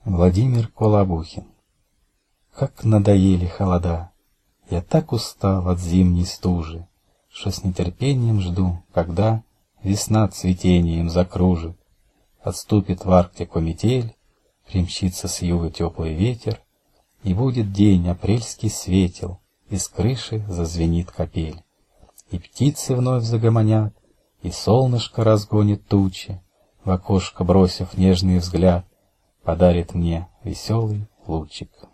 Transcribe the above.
Владимир Колобухин. Как надоели холода! Я так устал от зимней стужи, что с нетерпением жду, когда весна цветением закружит. Отступит в Арктику метель, примчится с юга теплый ветер, и будет день апрельский светел, и с крыши зазвенит капель. И птицы вновь загомонят, и солнышко разгонит тучи, в окошко бросив нежный взгляд, подарит мне веселый лучик.